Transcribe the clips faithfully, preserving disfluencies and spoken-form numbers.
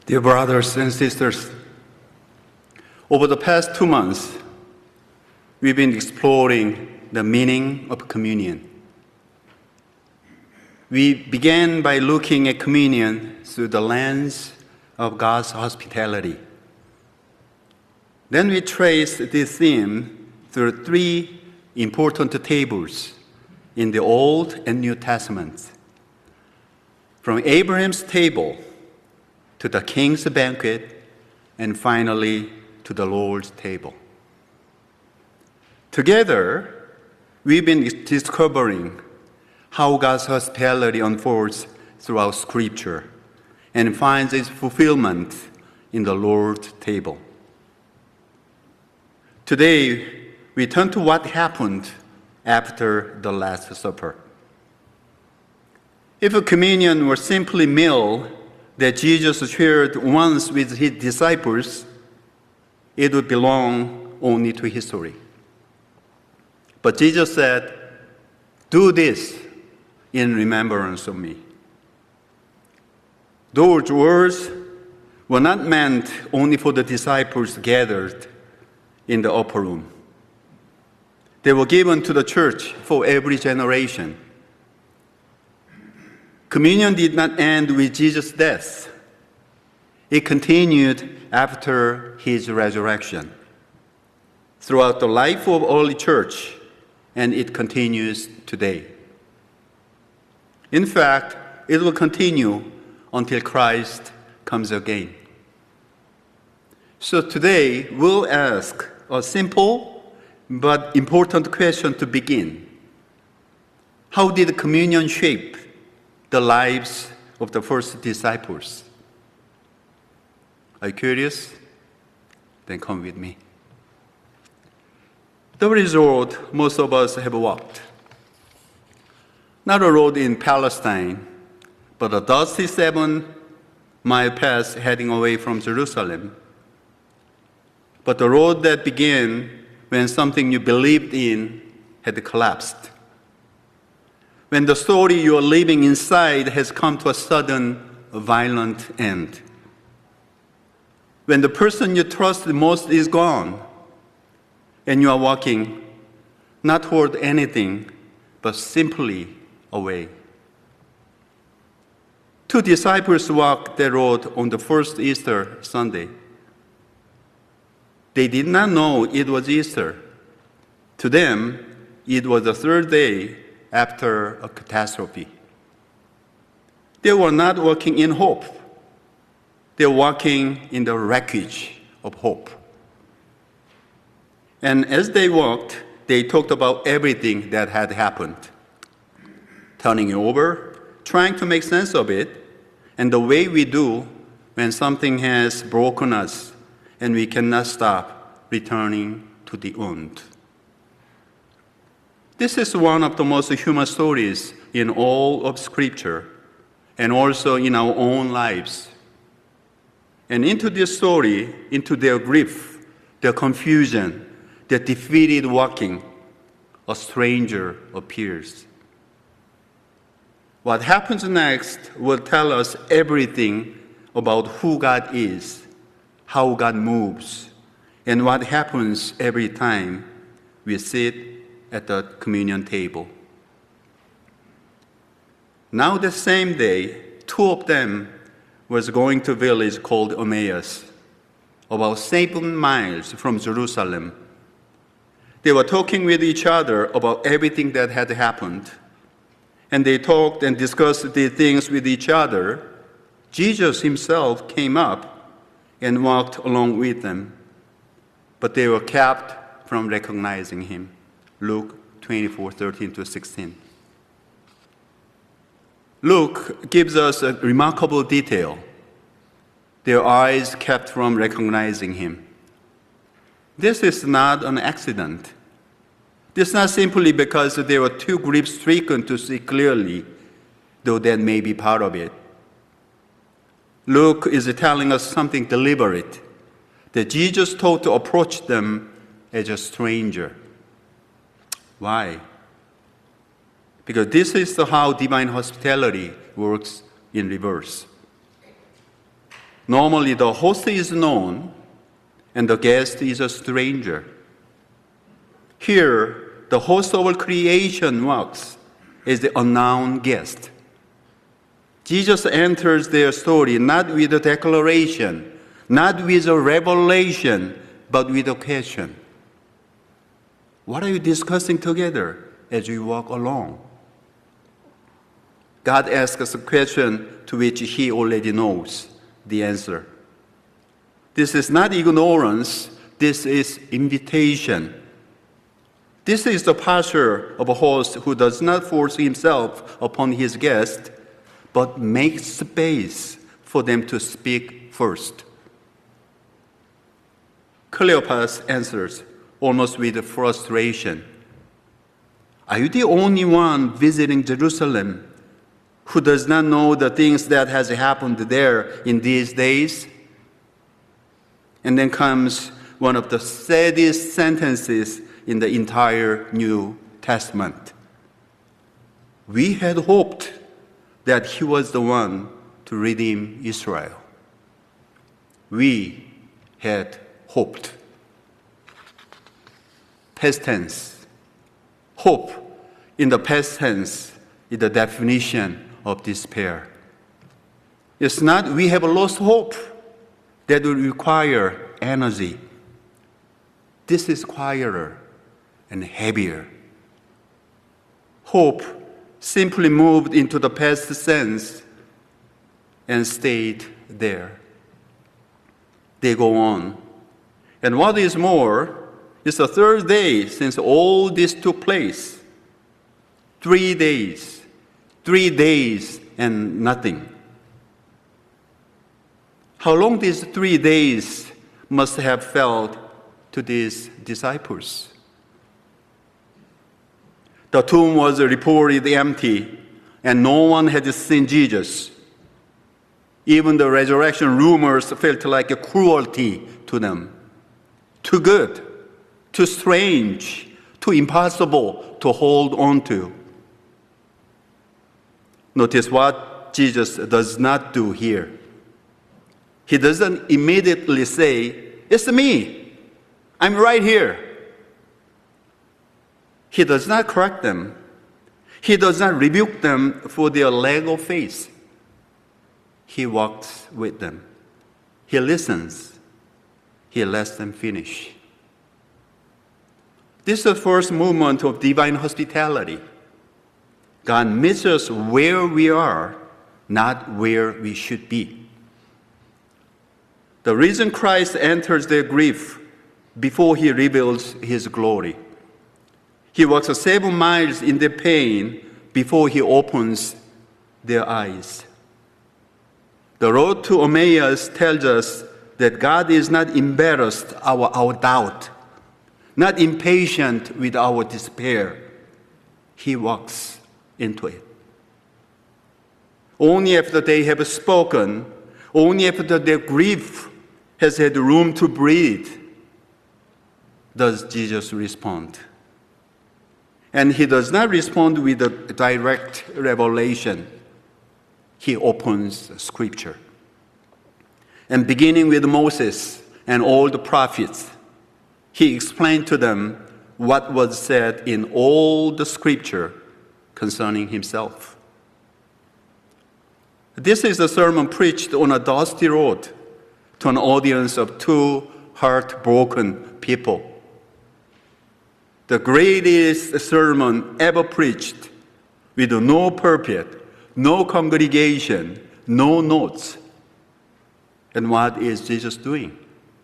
Dear brothers and sisters, over the past two months, we've been exploring the meaning of communion. We began by looking at communion through the lens of God's hospitality. Then we traced this theme through three important tables in the Old and New Testaments. From Abraham's table to the king's banquet, and finally to the Lord's table. Together, we've been discovering how God's hospitality unfolds throughout Scripture and finds its fulfillment in the Lord's table. Today, we turn to what happened after the Last Supper. If a communion were simply a meal that Jesus shared once with his disciples, it would belong only to history. But Jesus said, "Do this in remembrance of me." Those words were not meant only for the disciples gathered in the upper room. They were given to the church for every generation. Communion did not end with Jesus' death. It continued after his resurrection, throughout the life of early church, and it continues today. In fact, it will continue until Christ comes again. So today, we'll ask a simple but important question to begin. How did communion shape the lives of the first disciples? Are you curious? Then come with me. There is a road most of us have walked. Not a road in Palestine, but a dusty seven-mile path heading away from Jerusalem. But the road that began when something you believed in had collapsed. When the story you are living inside has come to a sudden, violent end. When the person you trust the most is gone, and you are walking not toward anything, but simply away. Two disciples walked that road on the first Easter Sunday. They did not know it was Easter. To them, it was the third day after a catastrophe. They were not walking in hope. They were walking in the wreckage of hope. And as they walked, they talked about everything that had happened, turning it over, trying to make sense of it, and the way we do when something has broken us and we cannot stop returning to the wound. This is one of the most human stories in all of Scripture and also in our own lives. And into this story, into their grief, their confusion, their defeated walking, a stranger appears. What happens next will tell us everything about who God is, how God moves, and what happens every time we sit at the communion table. Now the same day, two of them was going to a village called Emmaus, about seven miles from Jerusalem. They were talking with each other about everything that had happened. And they talked and discussed these things with each other. Jesus himself came up and walked along with them. But they were kept from recognizing him. Luke twenty-four, thirteen to sixteen. Luke gives us a remarkable detail. Their eyes kept from recognizing him. This is not an accident. This is not simply because they were too grief-stricken to see clearly, though that may be part of it. Luke is telling us something deliberate, that Jesus told to approach them as a stranger. Why? Because this is how divine hospitality works in reverse. Normally, the host is known and the guest is a stranger. Here, the host of all creation works as the unknown guest. Jesus enters their story not with a declaration, not with a revelation, but with a question. What are you discussing together as you walk along? God asks us a question to which he already knows the answer. This is not ignorance, this is invitation. This is the posture of a host who does not force himself upon his guest, but makes space for them to speak first. Cleopas answers, almost with frustration, "Are you the only one visiting Jerusalem who does not know the things that has happened there in these days?" And then comes one of the saddest sentences in the entire New Testament. "We had hoped that he was the one to redeem Israel." We had hoped. Past tense. Hope in the past tense is the definition of despair. It's not we have lost hope that will require energy. This is quieter and heavier. Hope simply moved into the past sense and stayed there. They go on. And what is more, it's the third day since all this took place. Three days. Three days and nothing. How long these three days must have felt to these disciples? The tomb was reported empty, and no one had seen Jesus. Even the resurrection rumors felt like a cruelty to them. Too good, too strange, too impossible to hold on to. Notice what Jesus does not do here. He doesn't immediately say, "It's me. I'm right here." He does not correct them. He does not rebuke them for their lack of faith. He walks with them. He listens. He lets them finish. This is the first movement of divine hospitality. God meets us where we are, not where we should be. The reason Christ enters their grief before he reveals his glory. He walks seven miles in their pain before he opens their eyes. The road to Emmaus tells us that God is not embarrassed our, our doubt, not impatient with our despair. He walks into it. Only after they have spoken, only after their grief has had room to breathe, does Jesus respond. And he does not respond with a direct revelation. He opens Scripture. And beginning with Moses and all the prophets, he explained to them what was said in all the Scripture concerning himself. This is a sermon preached on a dusty road to an audience of two heartbroken people. The greatest sermon ever preached with no pulpit, no congregation, no notes. And what is Jesus doing?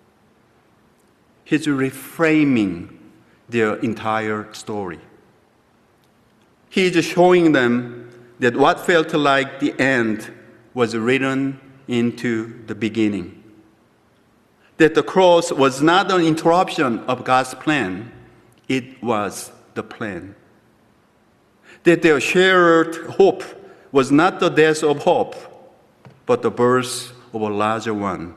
He's reframing their entire story. He's showing them that what felt like the end was written into the beginning. That the cross was not an interruption of God's plan, it was the plan. That their shared hope was not the death of hope, but the birth of a larger one.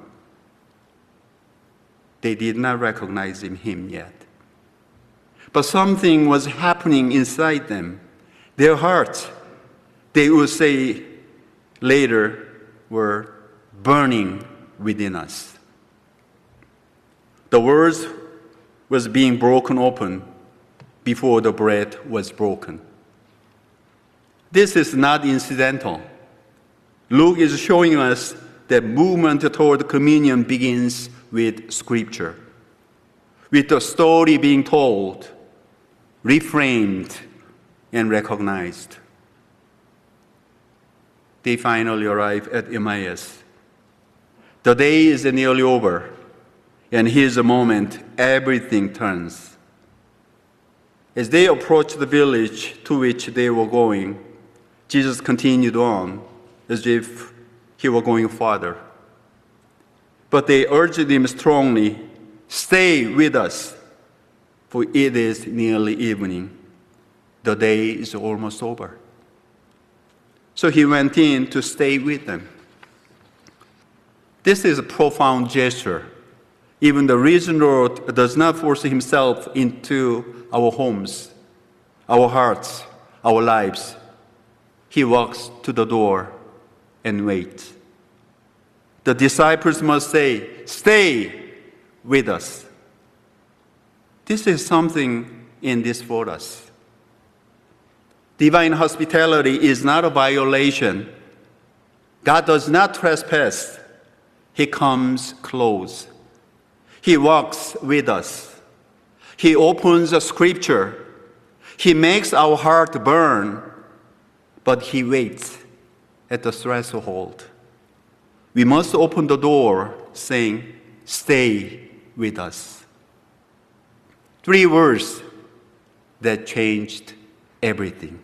They did not recognize him yet. But something was happening inside them. Their hearts, they would say later, were burning within us. The words was being broken open before the bread was broken. This is not incidental. Luke is showing us that movement toward communion begins with Scripture, with the story being told, reframed, and recognized. They finally arrive at Emmaus. The day is nearly over, and here's a moment everything turns. As they approached the village to which they were going, Jesus continued on as if he were going farther. But they urged him strongly, "Stay with us, for it is nearly evening. The day is almost over." So he went in to stay with them. This is a profound gesture. Even the risen Lord does not force himself into our homes, our hearts, our lives. He walks to the door and waits. The disciples must say, "Stay with us." This is something in this for us. Divine hospitality is not a violation. God does not trespass. He comes close. He walks with us. He opens the Scripture. He makes our heart burn, but he waits at the threshold. We must open the door saying, "Stay with us." Three words that changed everything.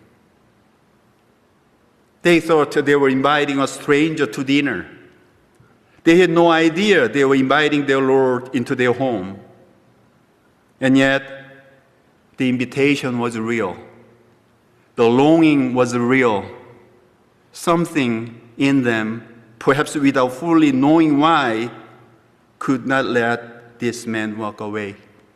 They thought they were inviting a stranger to dinner. They had no idea they were inviting their Lord into their home. And yet, the invitation was real. The longing was real. Something in them, perhaps without fully knowing why, could not let this man walk away.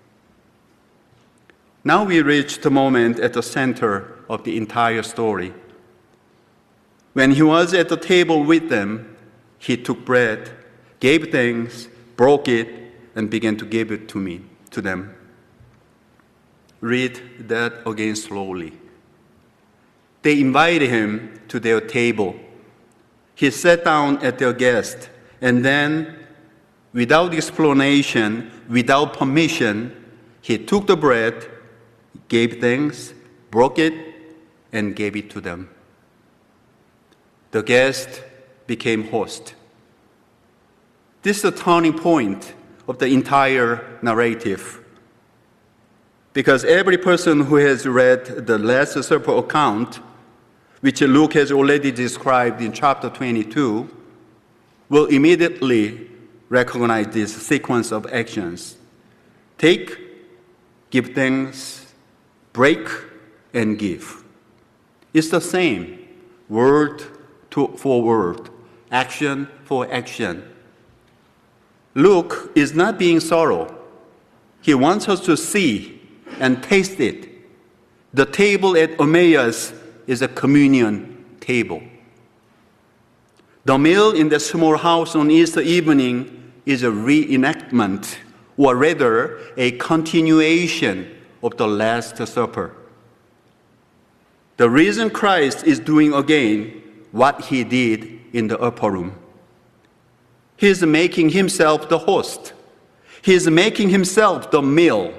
Now we reach the moment at the center of the entire story. When he was at the table with them, he took bread, gave thanks, broke it, and began to give it to me, to them. Read that again slowly. They invited him to their table. He sat down at their guest, and then, without explanation, without permission, he took the bread, gave thanks, broke it, and gave it to them. The guest became host. This is the turning point of the entire narrative. Because every person who has read the Last Supper account, which Luke has already described in chapter twenty-two, will immediately recognize this sequence of actions. Take, give thanks, break, and give. It's the same, word to, for word, action for action. Luke is not being thorough. He wants us to see and taste it. The table at Emmaus is a communion table. The meal in the small house on Easter evening is a reenactment, or rather, a continuation of the Last Supper. The risen Christ is doing again what he did in the upper room. He is making himself the host. He is making himself the meal.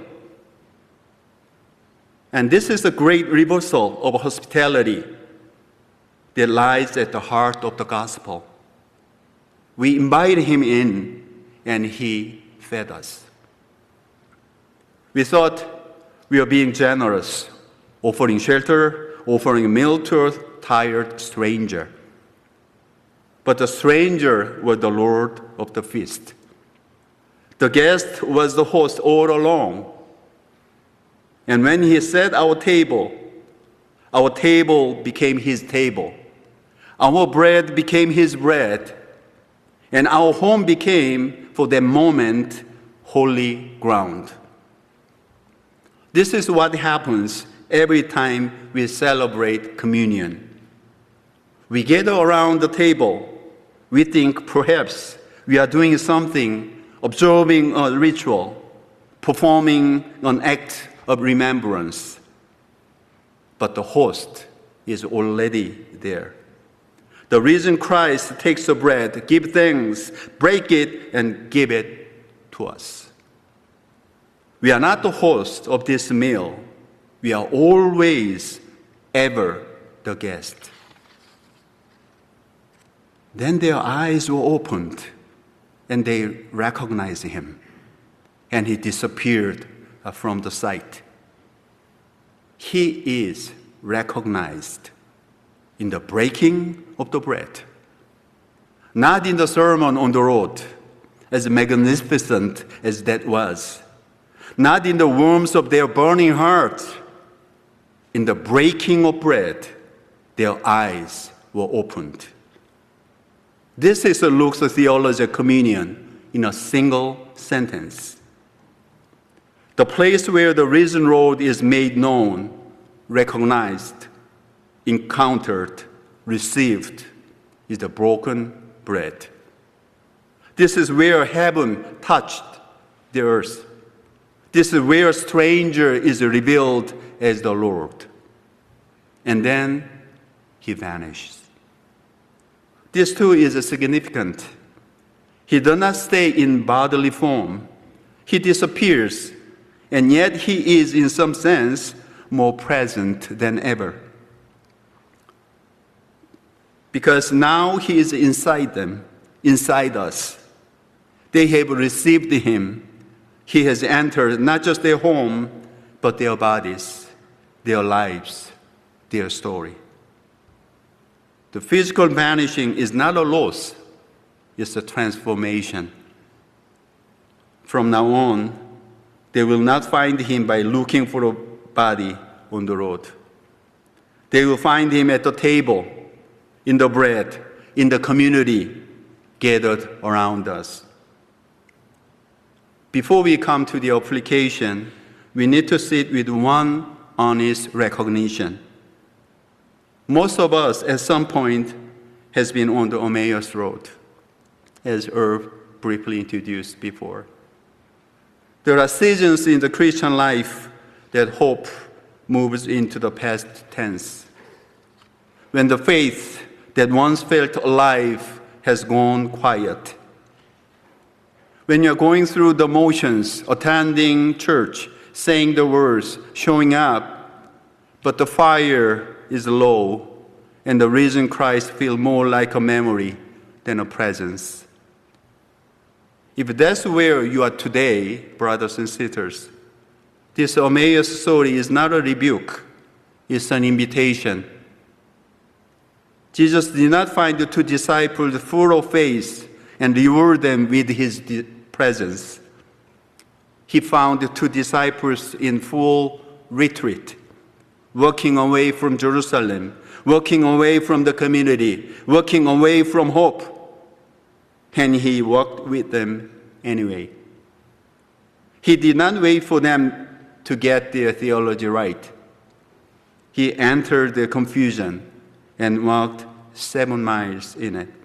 And this is a great reversal of hospitality that lies at the heart of the gospel. We invited him in, and he fed us. We thought we were being generous, offering shelter, offering a meal to a tired stranger. But the stranger was the Lord of the feast. The guest was the host all along. And when he set our table, our table became his table. Our bread became his bread. And our home became, for that moment, holy ground. This is what happens every time we celebrate communion. We gather around the table. We think perhaps we are doing something, observing a ritual, performing an act of remembrance. But the host is already there. The reason Christ takes the bread, give thanks, break it, and give it to us. We are not the host of this meal. We are always, ever the guest. Then their eyes were opened, and they recognized him, and he disappeared from the sight. He is recognized in the breaking of the bread, not in the Sermon on the Road, as magnificent as that was, not in the warmth of their burning hearts. In the breaking of bread, their eyes were opened. This is Luke's theology of communion in a single sentence. The place where the risen Lord is made known, recognized, encountered, received, is the broken bread. This is where heaven touched the earth. This is where a stranger is revealed as the Lord. And then he vanishes. This too is significant. He does not stay in bodily form. He disappears, and yet he is in some sense more present than ever. Because now he is inside them, inside us. They have received him. He has entered not just their home, but their bodies, their lives, their story. The physical vanishing is not a loss, it's a transformation. From now on, they will not find him by looking for a body on the road. They will find him at the table, in the bread, in the community gathered around us. Before we come to the application, we need to sit with one honest recognition. Most of us at some point has been on the Emmaus Road, as Irv briefly introduced before. There are seasons in the Christian life that hope moves into the past tense. When the faith that once felt alive has gone quiet. When you're going through the motions, attending church, saying the words, showing up, but the fire is low, and the risen Christ feels more like a memory than a presence. If that's where you are today, brothers and sisters, this Emmaus story is not a rebuke, it's an invitation. Jesus did not find the two disciples full of faith and reward them with his presence. He found the two disciples in full retreat, walking away from Jerusalem, walking away from the community, walking away from hope. And he walked with them anyway. He did not wait for them to get their theology right. He entered their confusion and walked seven miles in it.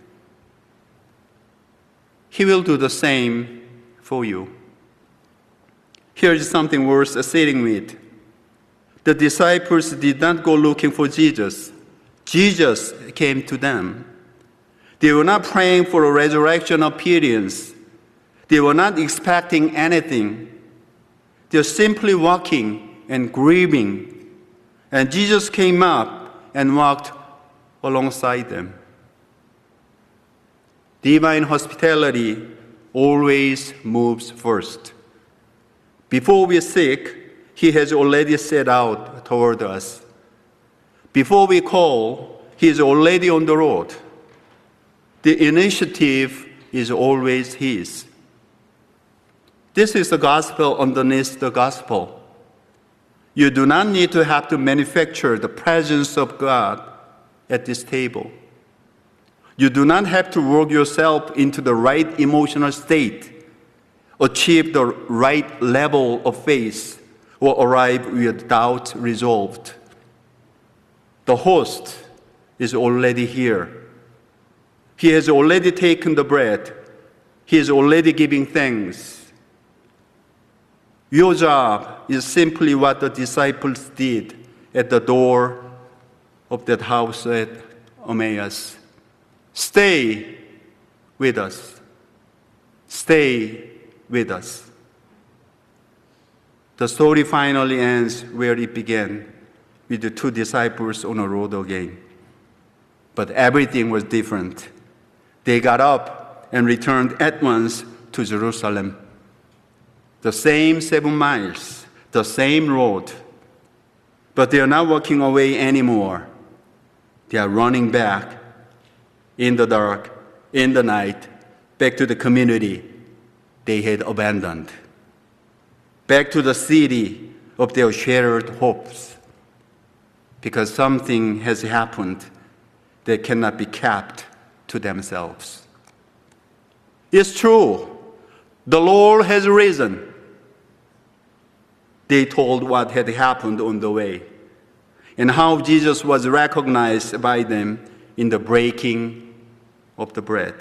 He will do the same for you. Here is something worth sitting with. The disciples did not go looking for Jesus. Jesus came to them. They were not praying for a resurrection appearance. They were not expecting anything. They were simply walking and grieving. And Jesus came up and walked alongside them. Divine hospitality always moves first. Before we seek, he has already set out toward us. Before we call, he is already on the road. The initiative is always his. This is the gospel underneath the gospel. You do not need to have to manufacture the presence of God at this table. You do not have to work yourself into the right emotional state, achieve the right level of faith, or arrive with doubt resolved. The host is already here. He has already taken the bread, He is already giving thanks. Your job is simply what the disciples did at the door of that house at Emmaus. Stay with us. Stay with us. The story finally ends where it began, with the two disciples on the road again. But everything was different. They got up and returned at once to Jerusalem. The same seven miles, the same road, but they are not walking away anymore. They are running back in the dark, in the night, back to the community they had abandoned, back to the city of their shared hopes, because something has happened that cannot be kept to themselves. It's true, the Lord has risen. They told what had happened on the way and how Jesus was recognized by them in the breaking of the bread.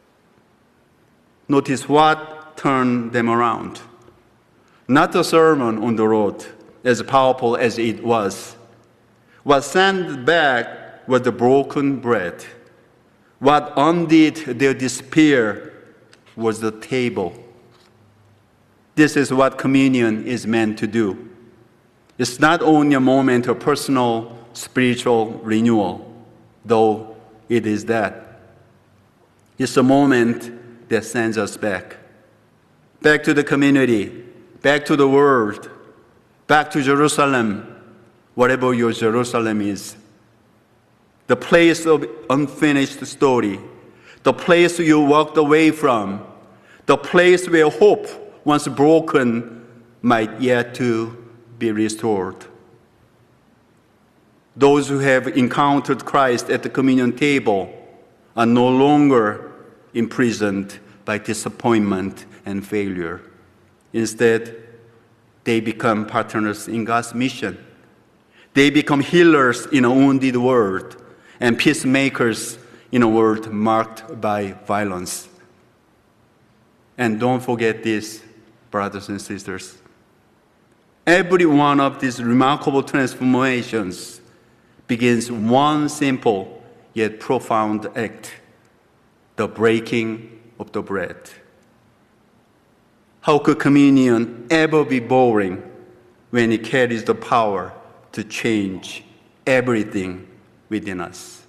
Notice what turned them around. Not the sermon on the road, as powerful as it was. What sent back was the broken bread. What undid their despair was the table. This is what communion is meant to do. It's not only a moment of personal spiritual renewal, though it is that. It's a moment that sends us back. Back to the community, back to the world, back to Jerusalem, whatever your Jerusalem is. The place of unfinished story, the place you walked away from, the place where hope, once broken, might yet to be restored. Those who have encountered Christ at the communion table are no longer imprisoned by disappointment and failure. Instead, they become partners in God's mission. They become healers in a wounded world and peacemakers in a world marked by violence. And don't forget this, brothers and sisters. Every one of these remarkable transformations begins one simple yet profound act, the breaking of the bread. How could communion ever be boring when it carries the power to change everything within us?